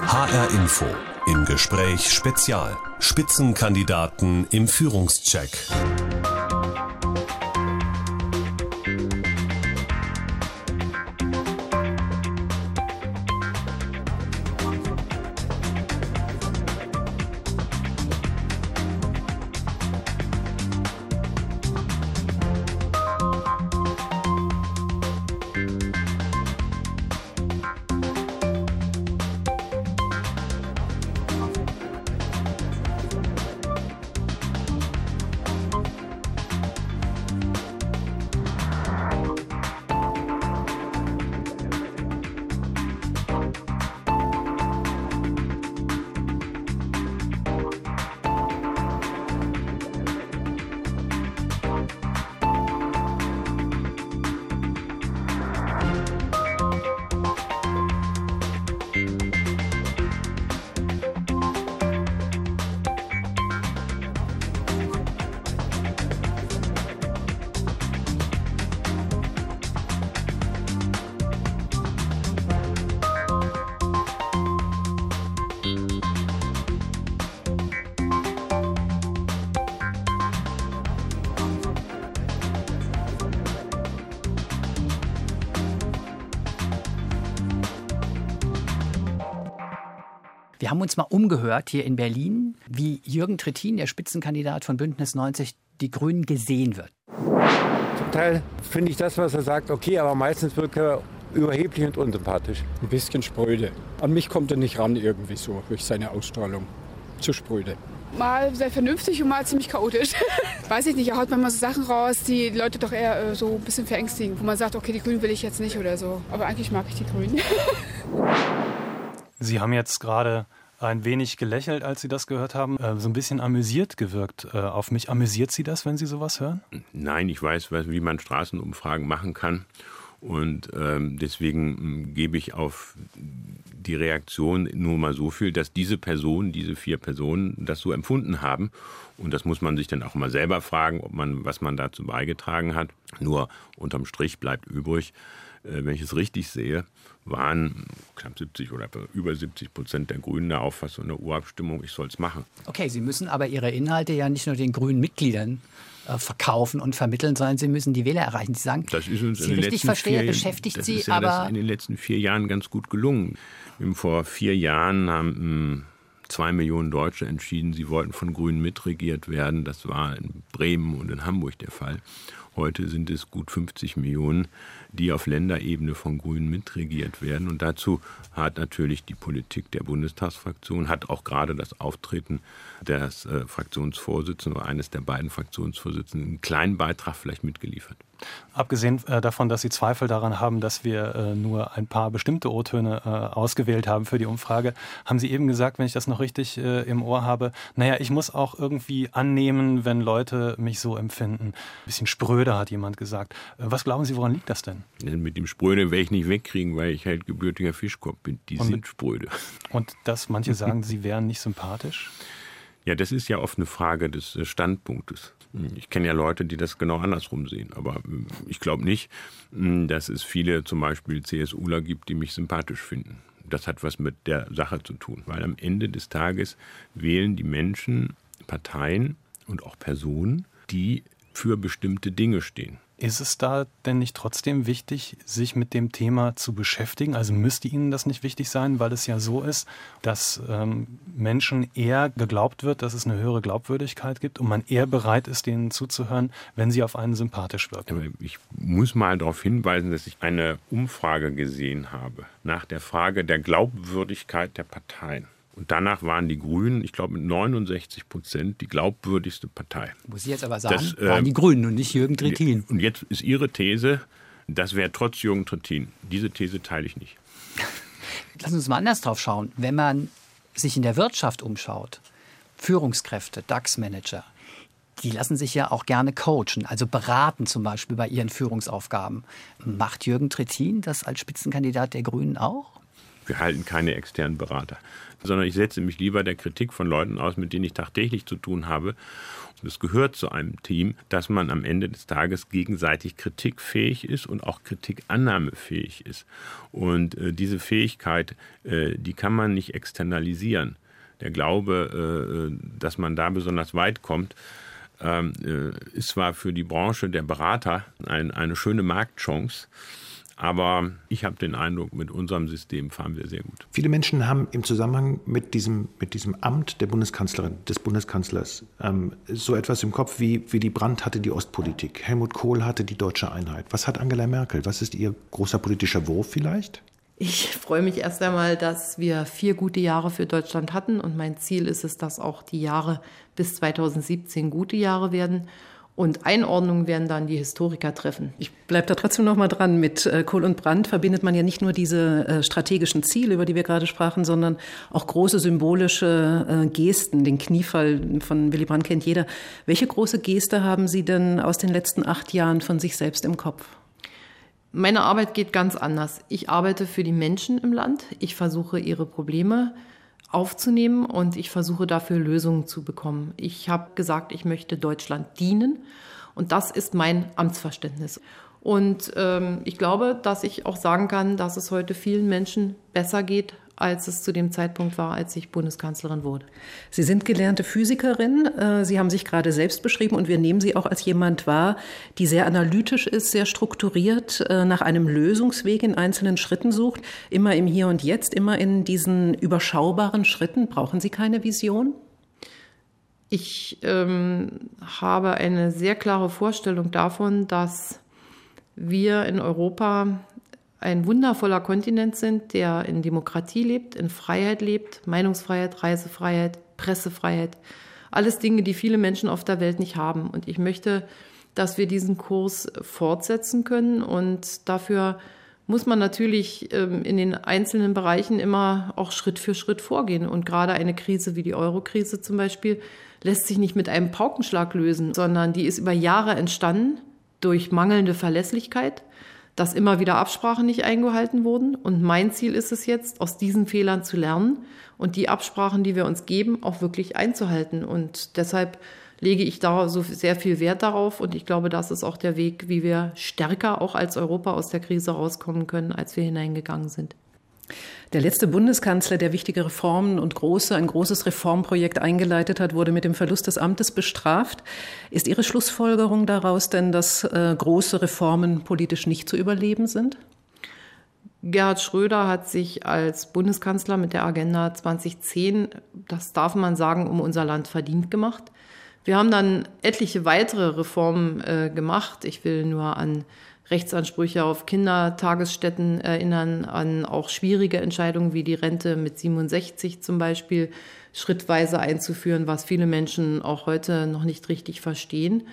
HR Info im Gespräch Spezial. Spitzenkandidaten im Führungscheck. Wir haben uns mal umgehört hier in Berlin, wie Jürgen Trittin, der Spitzenkandidat von Bündnis 90, die Grünen gesehen wird. Zum Teil finde ich das, was er sagt, okay, aber meistens wirkt er überheblich und unsympathisch. Ein bisschen spröde. An mich kommt er nicht ran irgendwie so, durch seine Ausstrahlung. Zu spröde. Mal sehr vernünftig und mal ziemlich chaotisch. Weiß ich nicht, er haut manchmal so Sachen raus, die Leute doch eher so ein bisschen verängstigen. Wo man sagt, okay, die Grünen will ich jetzt nicht oder so. Aber eigentlich mag ich die Grünen. Sie haben jetzt gerade ein wenig gelächelt, als Sie das gehört haben, so ein bisschen amüsiert gewirkt auf mich. Amüsiert Sie das, wenn Sie sowas hören? Nein, ich weiß, wie man Straßenumfragen machen kann. Und deswegen gebe ich auf die Reaktion nur mal so viel, dass diese 4 Personen, das so empfunden haben. Und das muss man sich dann auch mal selber fragen, was man dazu beigetragen hat. Nur unterm Strich bleibt übrig, wenn ich es richtig sehe, waren knapp 70 oder über 70% der Grünen der Auffassung in der Urabstimmung, ich soll es machen. Okay, Sie müssen aber Ihre Inhalte ja nicht nur den grünen Mitgliedern verkaufen und vermitteln, sondern Sie müssen die Wähler erreichen. Sie sagen, das ist uns Sie richtig verstehe, beschäftigt Sie, aber... Das ist in den letzten 4 Jahren ganz gut gelungen. Vor 4 Jahren haben 2 Millionen Deutsche entschieden, sie wollten von Grünen mitregiert werden. Das war in Bremen und in Hamburg der Fall. Heute sind es gut 50 Millionen, die auf Länderebene von Grünen mitregiert werden. Und dazu hat natürlich die Politik der Bundestagsfraktion, hat auch gerade das Auftreten des Fraktionsvorsitzenden oder eines der beiden Fraktionsvorsitzenden einen kleinen Beitrag vielleicht mitgeliefert. Abgesehen davon, dass Sie Zweifel daran haben, dass wir nur ein paar bestimmte O-Töne ausgewählt haben für die Umfrage, haben Sie eben gesagt, wenn ich das noch richtig im Ohr habe, naja, ich muss auch irgendwie annehmen, wenn Leute mich so empfinden. Ein bisschen spröde, hat jemand gesagt. Was glauben Sie, woran liegt das denn? Mit dem Spröde werde ich nicht wegkriegen, weil ich halt gebürtiger Fischkopf bin. Die sind spröde. Und dass manche sagen, sie wären nicht sympathisch? Ja, das ist ja oft eine Frage des Standpunktes. Ich kenne ja Leute, die das genau andersrum sehen. Aber ich glaube nicht, dass es viele, zum Beispiel CSUler gibt, die mich sympathisch finden. Das hat was mit der Sache zu tun. Weil am Ende des Tages wählen die Menschen Parteien und auch Personen, die für bestimmte Dinge stehen. Ist es da denn nicht trotzdem wichtig, sich mit dem Thema zu beschäftigen? Also müsste Ihnen das nicht wichtig sein, weil es ja so ist, dass Menschen eher geglaubt wird, dass es eine höhere Glaubwürdigkeit gibt und man eher bereit ist, denen zuzuhören, wenn sie auf einen sympathisch wirken? Aber ich muss mal darauf hinweisen, dass ich eine Umfrage gesehen habe nach der Frage der Glaubwürdigkeit der Parteien. Und danach waren die Grünen, ich glaube mit 69% die glaubwürdigste Partei. Muss ich jetzt aber sagen, waren die Grünen und nicht Jürgen Trittin. Und jetzt ist Ihre These, das wäre trotz Jürgen Trittin. Diese These teile ich nicht. Lassen Sie uns mal anders drauf schauen. Wenn man sich in der Wirtschaft umschaut, Führungskräfte, DAX-Manager, die lassen sich ja auch gerne coachen, also beraten zum Beispiel bei ihren Führungsaufgaben. Macht Jürgen Trittin das als Spitzenkandidat der Grünen auch? Wir halten keine externen Berater, sondern ich setze mich lieber der Kritik von Leuten aus, mit denen ich tagtäglich zu tun habe. Und es gehört zu einem Team, dass man am Ende des Tages gegenseitig kritikfähig ist und auch kritikannahmefähig ist. Und diese Fähigkeit, die kann man nicht externalisieren. Der Glaube, dass man da besonders weit kommt, ist zwar für die Branche der Berater eine schöne Marktchance, aber ich habe den Eindruck, mit unserem System fahren wir sehr gut. Viele Menschen haben im Zusammenhang mit diesem Amt der Bundeskanzlerin, des Bundeskanzlers, so etwas im Kopf wie Willy Brandt hatte die Ostpolitik, Helmut Kohl hatte die deutsche Einheit. Was hat Angela Merkel? Was ist ihr großer politischer Wurf vielleicht? Ich freue mich erst einmal, dass wir 4 gute Jahre für Deutschland hatten. Und mein Ziel ist es, dass auch die Jahre bis 2017 gute Jahre werden. Und Einordnungen werden dann die Historiker treffen. Ich bleibe da trotzdem noch mal dran. Mit Kohl und Brandt verbindet man ja nicht nur diese strategischen Ziele, über die wir gerade sprachen, sondern auch große symbolische Gesten. Den Kniefall von Willy Brandt kennt jeder. Welche große Geste haben Sie denn aus den letzten 8 Jahren von sich selbst im Kopf? Meine Arbeit geht ganz anders. Ich arbeite für die Menschen im Land. Ich versuche, ihre Probleme aufzunehmen und ich versuche dafür Lösungen zu bekommen. Ich habe gesagt, ich möchte Deutschland dienen und das ist mein Amtsverständnis. Und ich glaube, dass ich auch sagen kann, dass es heute vielen Menschen besser geht, als es zu dem Zeitpunkt war, als ich Bundeskanzlerin wurde. Sie sind gelernte Physikerin. Sie haben sich gerade selbst beschrieben und wir nehmen Sie auch als jemand wahr, die sehr analytisch ist, sehr strukturiert, nach einem Lösungsweg in einzelnen Schritten sucht, immer im Hier und Jetzt, immer in diesen überschaubaren Schritten. Brauchen Sie keine Vision? Ich habe eine sehr klare Vorstellung davon, dass wir in Europa ein wundervoller Kontinent sind, der in Demokratie lebt, in Freiheit lebt, Meinungsfreiheit, Reisefreiheit, Pressefreiheit. Alles Dinge, die viele Menschen auf der Welt nicht haben. Und ich möchte, dass wir diesen Kurs fortsetzen können. Und dafür muss man natürlich in den einzelnen Bereichen immer auch Schritt für Schritt vorgehen. Und gerade eine Krise wie die Euro-Krise zum Beispiel lässt sich nicht mit einem Paukenschlag lösen, sondern die ist über Jahre entstanden durch mangelnde Verlässlichkeit, dass immer wieder Absprachen nicht eingehalten wurden. Und mein Ziel ist es jetzt, aus diesen Fehlern zu lernen und die Absprachen, die wir uns geben, auch wirklich einzuhalten. Und deshalb lege ich da so sehr viel Wert darauf. Und ich glaube, das ist auch der Weg, wie wir stärker auch als Europa aus der Krise rauskommen können, als wir hineingegangen sind. Der letzte Bundeskanzler, der wichtige Reformen und ein großes Reformprojekt eingeleitet hat, wurde mit dem Verlust des Amtes bestraft. Ist Ihre Schlussfolgerung daraus denn, dass große Reformen politisch nicht zu überleben sind? Gerhard Schröder hat sich als Bundeskanzler mit der Agenda 2010, das darf man sagen, um unser Land verdient gemacht. Wir haben dann etliche weitere Reformen gemacht. Ich will nur an Rechtsansprüche auf Kindertagesstätten erinnern, an auch schwierige Entscheidungen wie die Rente mit 67 zum Beispiel schrittweise einzuführen, was viele Menschen auch heute noch nicht richtig verstehen.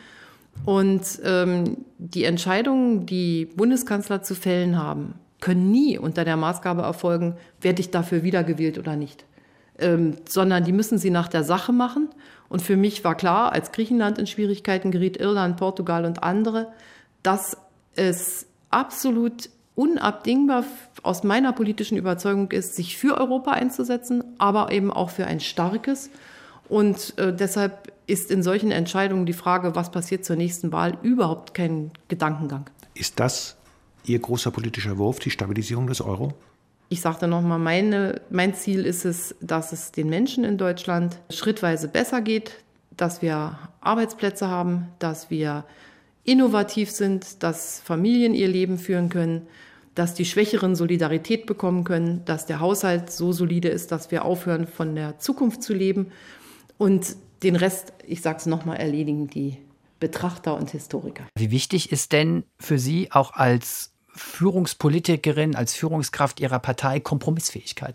Und die Entscheidungen, die Bundeskanzler zu fällen haben, können nie unter der Maßgabe erfolgen, werde ich dafür wiedergewählt oder nicht, sondern die müssen sie nach der Sache machen. Und für mich war klar, als Griechenland in Schwierigkeiten geriet, Irland, Portugal und andere, dass es absolut unabdingbar aus meiner politischen Überzeugung ist, sich für Europa einzusetzen, aber eben auch für ein starkes. Und deshalb ist in solchen Entscheidungen die Frage, was passiert zur nächsten Wahl, überhaupt kein Gedankengang. Ist das Ihr großer politischer Wurf, die Stabilisierung des Euro? Ich sagte nochmal, mein Ziel ist es, dass es den Menschen in Deutschland schrittweise besser geht, dass wir Arbeitsplätze haben, dass wir innovativ sind, dass Familien ihr Leben führen können, dass die Schwächeren Solidarität bekommen können, dass der Haushalt so solide ist, dass wir aufhören, von der Zukunft zu leben. Und den Rest, ich sage es nochmal, erledigen die Betrachter und Historiker. Wie wichtig ist denn für Sie auch als Führungspolitikerin, als Führungskraft Ihrer Partei Kompromissfähigkeit?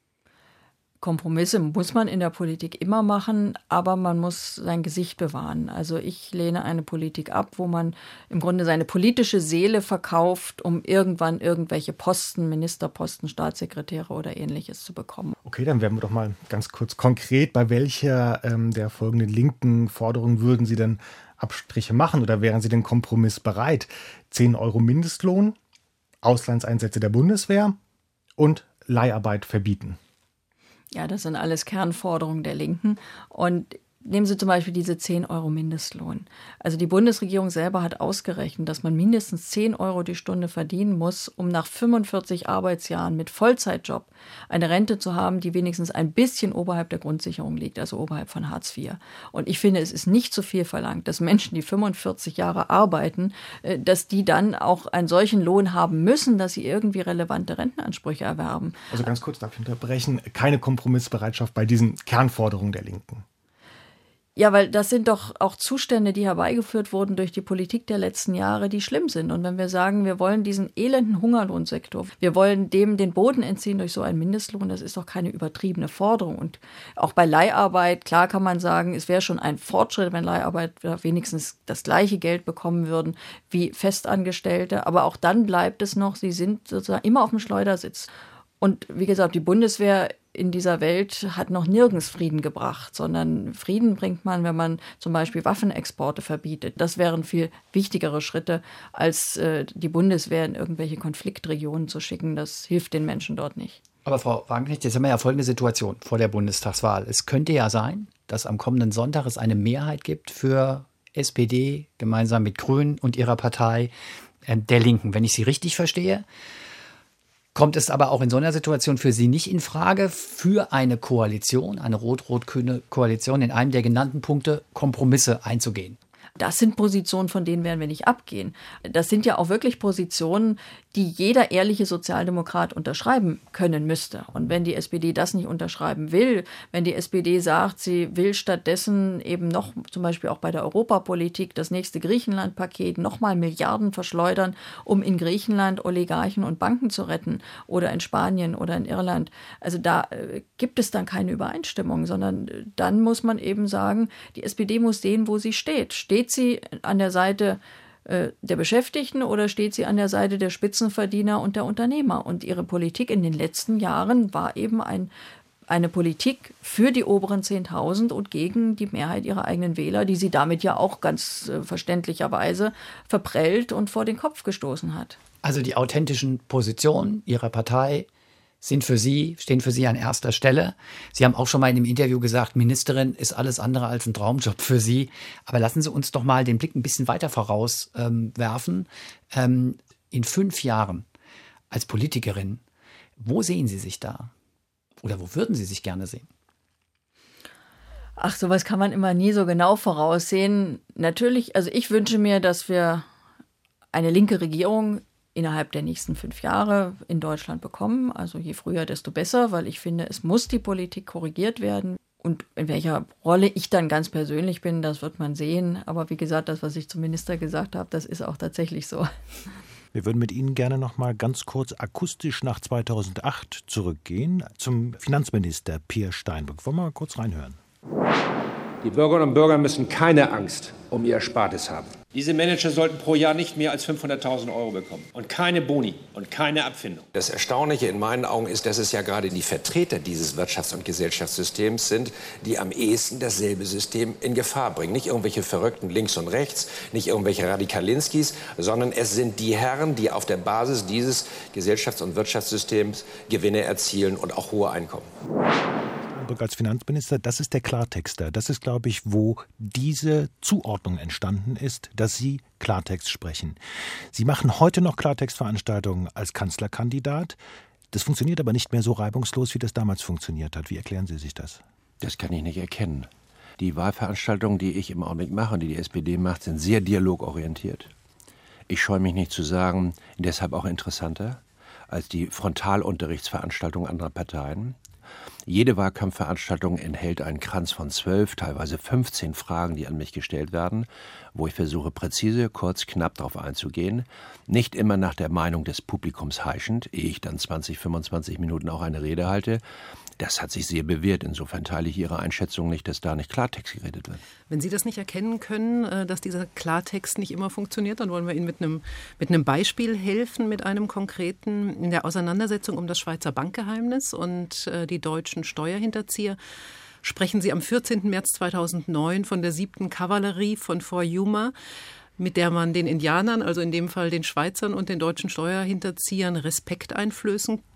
Kompromisse muss man in der Politik immer machen, aber man muss sein Gesicht bewahren. Also ich lehne eine Politik ab, wo man im Grunde seine politische Seele verkauft, um irgendwann irgendwelche Posten, Ministerposten, Staatssekretäre oder Ähnliches zu bekommen. Okay, dann werden wir doch mal ganz kurz konkret. Bei welcher der folgenden linken Forderungen würden Sie denn Abstriche machen oder wären Sie denn kompromissbereit? 10 € Mindestlohn, Auslandseinsätze der Bundeswehr und Leiharbeit verbieten? Ja, das sind alles Kernforderungen der Linken. Und nehmen Sie zum Beispiel diese 10 Euro Mindestlohn. Also die Bundesregierung selber hat ausgerechnet, dass man mindestens 10 Euro die Stunde verdienen muss, um nach 45 Arbeitsjahren mit Vollzeitjob eine Rente zu haben, die wenigstens ein bisschen oberhalb der Grundsicherung liegt, also oberhalb von Hartz IV. Und ich finde, es ist nicht zu viel verlangt, dass Menschen, die 45 Jahre arbeiten, dass die dann auch einen solchen Lohn haben müssen, dass sie irgendwie relevante Rentenansprüche erwerben. Also ganz kurz, darf ich unterbrechen, keine Kompromissbereitschaft bei diesen Kernforderungen der Linken. Ja, weil das sind doch auch Zustände, die herbeigeführt wurden durch die Politik der letzten Jahre, die schlimm sind. Und wenn wir sagen, wir wollen diesen elenden Hungerlohnsektor, wir wollen dem den Boden entziehen durch so einen Mindestlohn, das ist doch keine übertriebene Forderung. Und auch bei Leiharbeit, klar kann man sagen, es wäre schon ein Fortschritt, wenn Leiharbeiter wenigstens das gleiche Geld bekommen würden wie Festangestellte. Aber auch dann bleibt es noch, sie sind sozusagen immer auf dem Schleudersitz. Und wie gesagt, die Bundeswehr in dieser Welt hat noch nirgends Frieden gebracht, sondern Frieden bringt man, wenn man zum Beispiel Waffenexporte verbietet. Das wären viel wichtigere Schritte, als die Bundeswehr in irgendwelche Konfliktregionen zu schicken. Das hilft den Menschen dort nicht. Aber Frau Wagenknecht, jetzt haben wir ja folgende Situation vor der Bundestagswahl. Es könnte ja sein, dass am kommenden Sonntag es eine Mehrheit gibt für SPD gemeinsam mit Grünen und ihrer Partei der Linken. Wenn ich Sie richtig verstehe, kommt es aber auch in so einer Situation für Sie nicht in Frage, für eine Koalition, eine rot-rot-grüne Koalition, in einem der genannten Punkte Kompromisse einzugehen? Das sind Positionen, von denen werden wir nicht abgehen. Das sind ja auch wirklich Positionen, die jeder ehrliche Sozialdemokrat unterschreiben können müsste. Und wenn die SPD das nicht unterschreiben will, wenn die SPD sagt, sie will stattdessen eben noch, zum Beispiel auch bei der Europapolitik, das nächste Griechenland-Paket nochmal Milliarden verschleudern, um in Griechenland Oligarchen und Banken zu retten oder in Spanien oder in Irland. Also da gibt es dann keine Übereinstimmung, sondern dann muss man eben sagen, die SPD muss sehen, wo sie steht. Steht sie an der Seite der Beschäftigten oder steht sie an der Seite der Spitzenverdiener und der Unternehmer? Und ihre Politik in den letzten Jahren war eben eine Politik für die oberen 10.000 und gegen die Mehrheit ihrer eigenen Wähler, die sie damit ja auch ganz verständlicherweise verprellt und vor den Kopf gestoßen hat. Also die authentischen Positionen Ihrer Partei stehen für Sie an erster Stelle. Sie haben auch schon mal in dem Interview gesagt, Ministerin ist alles andere als ein Traumjob für Sie. Aber lassen Sie uns doch mal den Blick ein bisschen weiter vorauswerfen. In 5 Jahren als Politikerin, wo sehen Sie sich da? Oder wo würden Sie sich gerne sehen? Ach, sowas kann man immer nie so genau voraussehen. Natürlich, also ich wünsche mir, dass wir eine linke Regierung innerhalb der nächsten 5 Jahre in Deutschland bekommen. Also je früher, desto besser, weil ich finde, es muss die Politik korrigiert werden. Und in welcher Rolle ich dann ganz persönlich bin, das wird man sehen. Aber wie gesagt, das, was ich zum Minister gesagt habe, das ist auch tatsächlich so. Wir würden mit Ihnen gerne noch mal ganz kurz akustisch nach 2008 zurückgehen zum Finanzminister Peer Steinbrück. Wollen wir mal kurz reinhören? Die Bürgerinnen und Bürger müssen keine Angst um ihr Erspartes haben. Diese Manager sollten pro Jahr nicht mehr als 500.000 € bekommen und keine Boni und keine Abfindung. Das Erstaunliche in meinen Augen ist, dass es ja gerade die Vertreter dieses Wirtschafts- und Gesellschaftssystems sind, die am ehesten dasselbe System in Gefahr bringen. Nicht irgendwelche Verrückten links und rechts, nicht irgendwelche Radikalinskis, sondern es sind die Herren, die auf der Basis dieses Gesellschafts- und Wirtschaftssystems Gewinne erzielen und auch hohe Einkommen. Als Finanzminister, das ist der Klartext da. Das ist, glaube ich, wo diese Zuordnung entstanden ist, dass Sie Klartext sprechen. Sie machen heute noch Klartextveranstaltungen als Kanzlerkandidat. Das funktioniert aber nicht mehr so reibungslos, wie das damals funktioniert hat. Wie erklären Sie sich das? Das kann ich nicht erkennen. Die Wahlveranstaltungen, die ich im Augenblick mache und die SPD macht, sind sehr dialogorientiert. Ich scheue mich nicht zu sagen, deshalb auch interessanter als die Frontalunterrichtsveranstaltungen anderer Parteien. Jede Wahlkampfveranstaltung enthält einen Kranz von 12, teilweise 15 Fragen, die an mich gestellt werden, wo ich versuche, präzise, kurz, knapp darauf einzugehen. Nicht immer nach der Meinung des Publikums heischend, ehe ich dann 20, 25 Minuten auch eine Rede halte. Das hat sich sehr bewährt. Insofern teile ich Ihre Einschätzung nicht, dass da nicht Klartext geredet wird. Wenn Sie das nicht erkennen können, dass dieser Klartext nicht immer funktioniert, dann wollen wir Ihnen mit einem Beispiel helfen, mit einem konkreten. In der Auseinandersetzung um das Schweizer Bankgeheimnis und die deutschen Steuerhinterzieher sprechen Sie am 14. März 2009 von der 7. Kavallerie von Fort Yuma, mit der man den Indianern, also in dem Fall den Schweizern und den deutschen Steuerhinterziehern Respekt einflößen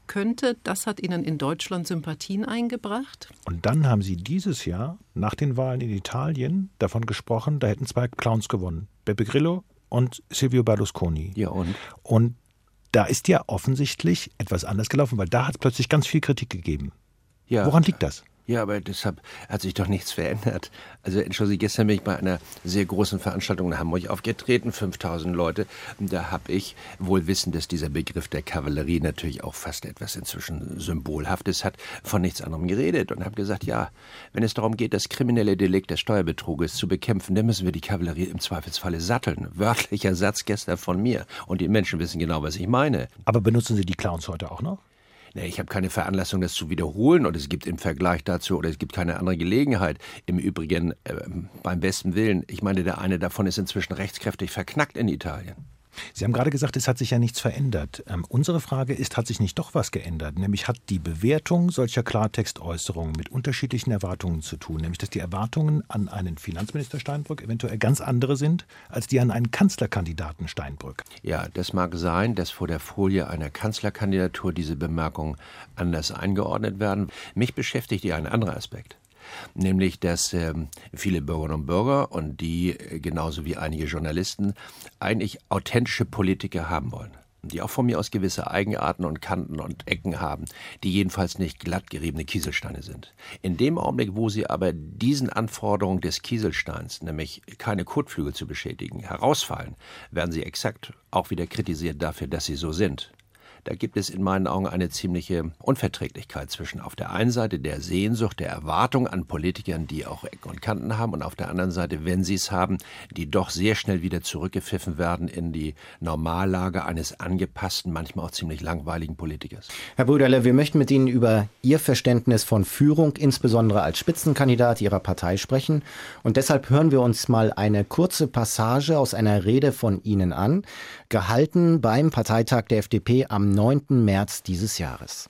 könnte, das hat Ihnen in Deutschland Sympathien eingebracht? Und dann haben Sie dieses Jahr nach den Wahlen in Italien davon gesprochen, da hätten 2 Clowns gewonnen. Beppe Grillo und Silvio Berlusconi. Ja, und? Und da ist ja offensichtlich etwas anders gelaufen, weil da hat es plötzlich ganz viel Kritik gegeben. Ja. Woran liegt das? Ja, aber deshalb hat sich doch nichts verändert. Also entschuldigung, gestern bin ich bei einer sehr großen Veranstaltung in Hamburg aufgetreten, 5000 Leute. Da habe ich, wohl wissend, dass dieser Begriff der Kavallerie natürlich auch fast etwas inzwischen Symbolhaftes hat, von nichts anderem geredet und habe gesagt, ja, wenn es darum geht, das kriminelle Delikt des Steuerbetruges zu bekämpfen, dann müssen wir die Kavallerie im Zweifelsfalle satteln. Wörtlicher Satz gestern von mir. Und die Menschen wissen genau, was ich meine. Aber benutzen Sie die Clowns heute auch noch? Nee, ich habe keine Veranlassung, das zu wiederholen, und es gibt im Vergleich dazu, oder es gibt keine andere Gelegenheit. Im Übrigen, beim besten Willen, ich meine, der eine davon ist inzwischen rechtskräftig verknackt in Italien. Sie haben gerade gesagt, es hat sich ja nichts verändert. Unsere Frage ist, hat sich nicht doch was geändert? Nämlich hat die Bewertung solcher Klartextäußerungen mit unterschiedlichen Erwartungen zu tun. Nämlich, dass die Erwartungen an einen Finanzminister Steinbrück eventuell ganz andere sind, als die an einen Kanzlerkandidaten Steinbrück. Ja, das mag sein, dass vor der Folie einer Kanzlerkandidatur diese Bemerkungen anders eingeordnet werden. Mich beschäftigt ja ein anderer Aspekt. Nämlich, dass viele Bürgerinnen und Bürger und die genauso wie einige Journalisten eigentlich authentische Politiker haben wollen. Die auch von mir aus gewisse Eigenarten und Kanten und Ecken haben, die jedenfalls nicht glatt geriebene Kieselsteine sind. In dem Augenblick, wo sie aber diesen Anforderungen des Kieselsteins, nämlich keine Kotflügel zu beschädigen, herausfallen, werden sie exakt auch wieder kritisiert dafür, dass sie so sind. Da gibt es in meinen Augen eine ziemliche Unverträglichkeit zwischen auf der einen Seite der Sehnsucht, der Erwartung an Politikern, die auch Ecken und Kanten haben, und auf der anderen Seite, wenn sie es haben, die doch sehr schnell wieder zurückgepfiffen werden in die Normallage eines angepassten, manchmal auch ziemlich langweiligen Politikers. Herr Brüderle, wir möchten mit Ihnen über Ihr Verständnis von Führung, insbesondere als Spitzenkandidat Ihrer Partei, sprechen. Und deshalb hören wir uns mal eine kurze Passage aus einer Rede von Ihnen an, gehalten beim Parteitag der FDP am 9. März dieses Jahres.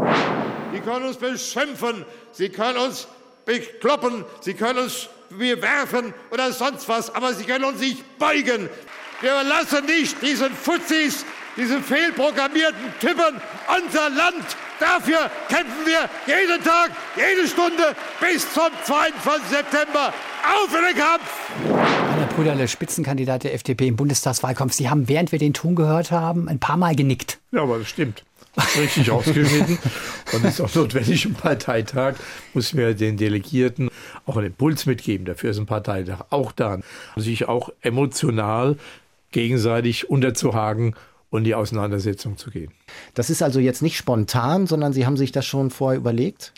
Sie können uns beschimpfen, Sie können uns bekloppen, Sie können uns bewerfen oder sonst was, aber Sie können uns nicht beugen. Wir lassen nicht diesen Fuzis, diesen fehlprogrammierten Typen unser Land. Dafür kämpfen wir jeden Tag, jede Stunde bis zum 22. September. Auf in den Kampf! Herr Brüderle, Spitzenkandidat der FDP im Bundestagswahlkampf. Sie haben, während wir den Ton gehört haben, ein paar Mal genickt. Ja, aber das stimmt. Richtig ausgeschnitten. Und es ist auch notwendig im Parteitag, muss mir den Delegierten auch einen Impuls mitgeben. Dafür ist ein Parteitag auch da, sich auch emotional gegenseitig unterzuhaken und in die Auseinandersetzung zu gehen. Das ist also jetzt nicht spontan, sondern Sie haben sich das schon vorher überlegt?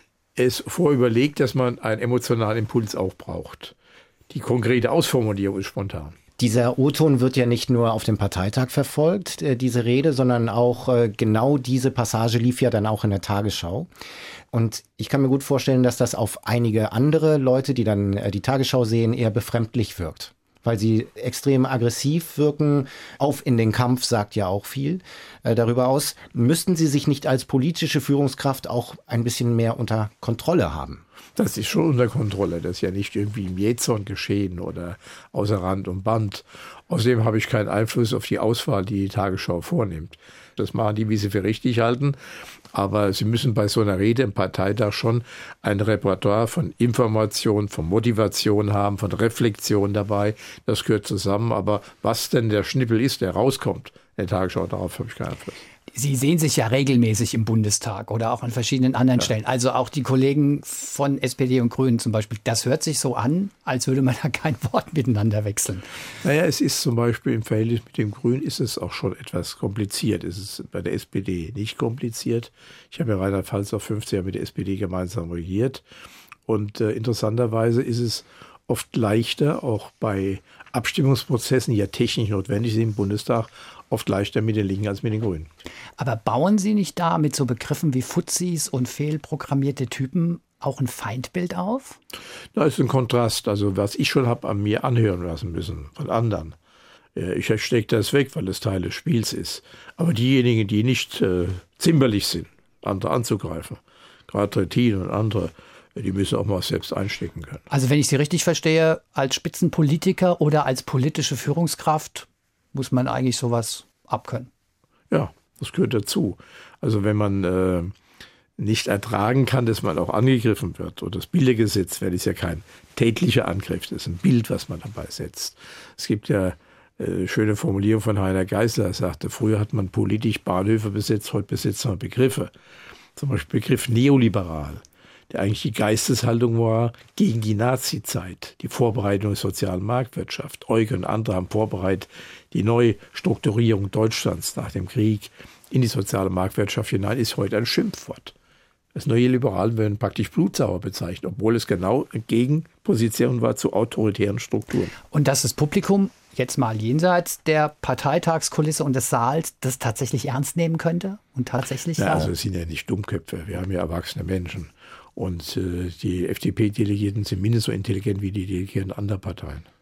Es ist vorüberlegt, dass man einen emotionalen Impuls auch braucht. Die konkrete Ausformulierung ist spontan. Dieser O-Ton wird ja nicht nur auf dem Parteitag verfolgt, diese Rede, sondern auch genau diese Passage lief ja dann auch in der Tagesschau. Und ich kann mir gut vorstellen, dass das auf einige andere Leute, die dann die Tagesschau sehen, eher befremdlich wirkt. Weil sie extrem aggressiv wirken. Auf in den Kampf sagt ja auch viel darüber aus. Müssten Sie sich nicht als politische Führungskraft auch ein bisschen mehr unter Kontrolle haben? Das ist schon unter Kontrolle. Das ist ja nicht irgendwie im Jähzorn geschehen oder außer Rand und Band. Außerdem habe ich keinen Einfluss auf die Auswahl, die die Tagesschau vornimmt. Das machen die, wie sie für richtig halten. Aber sie müssen bei so einer Rede im Parteitag schon ein Repertoire von Information, von Motivation haben, von Reflexion dabei. Das gehört zusammen. Aber was denn der Schnippel ist, der rauskommt in der Tagesschau, darauf habe ich keinen Einfluss. Sie sehen sich ja regelmäßig im Bundestag oder auch an verschiedenen anderen Stellen. Also auch die Kollegen von SPD und Grünen zum Beispiel. Das hört sich so an, als würde man da kein Wort miteinander wechseln. Naja, es ist zum Beispiel im Verhältnis mit den Grünen ist es auch schon etwas kompliziert. Es ist bei der SPD nicht kompliziert. Ich habe ja Rheinland-Pfalz auf 15 Jahre mit der SPD gemeinsam regiert. Und interessanterweise ist es oft leichter, auch bei Abstimmungsprozessen, die ja technisch notwendig sind im Bundestag, oft leichter mit den Linken als mit den Grünen. Aber bauen Sie nicht da mit so Begriffen wie Fuzis und fehlprogrammierte Typen auch ein Feindbild auf? Na, es ist ein Kontrast. Also was ich schon habe an mir anhören lassen müssen von anderen. Ich stecke das weg, weil es Teil des Spiels ist. Aber diejenigen, die nicht zimperlich sind, andere anzugreifen, gerade Trittin und andere, die müssen auch mal selbst einstecken können. Also wenn ich Sie richtig verstehe, als Spitzenpolitiker oder als politische Führungskraft muss man eigentlich sowas abkönnen. Ja, Das gehört dazu. Also wenn man nicht ertragen kann, dass man auch angegriffen wird, oder das Bildergesetz, weil es ja kein tätlicher Angriff, das ist ein Bild, was man dabei setzt. Es gibt ja schöne Formulierung von Heiner Geißler, er sagte, früher hat man politisch Bahnhöfe besetzt, heute besetzt man Begriffe. Zum Beispiel Begriff neoliberal, der eigentlich die Geisteshaltung war gegen die Nazi-Zeit, die Vorbereitung der sozialen Marktwirtschaft. Eugen und andere haben vorbereitet die Neustrukturierung Deutschlands nach dem Krieg in die soziale Marktwirtschaft hinein, ist heute ein Schimpfwort. Das neue Liberalen werden praktisch blutsauer bezeichnet, obwohl es genau eine Gegenposition war zu autoritären Strukturen. Und dass das Publikum jetzt mal jenseits der Parteitagskulisse und des Saals das tatsächlich ernst nehmen könnte und tatsächlich ja, also es sind ja nicht Dummköpfe, wir haben ja erwachsene Menschen. Und die FDP-Delegierten sind mindestens so intelligent wie die Delegierten anderer Parteien.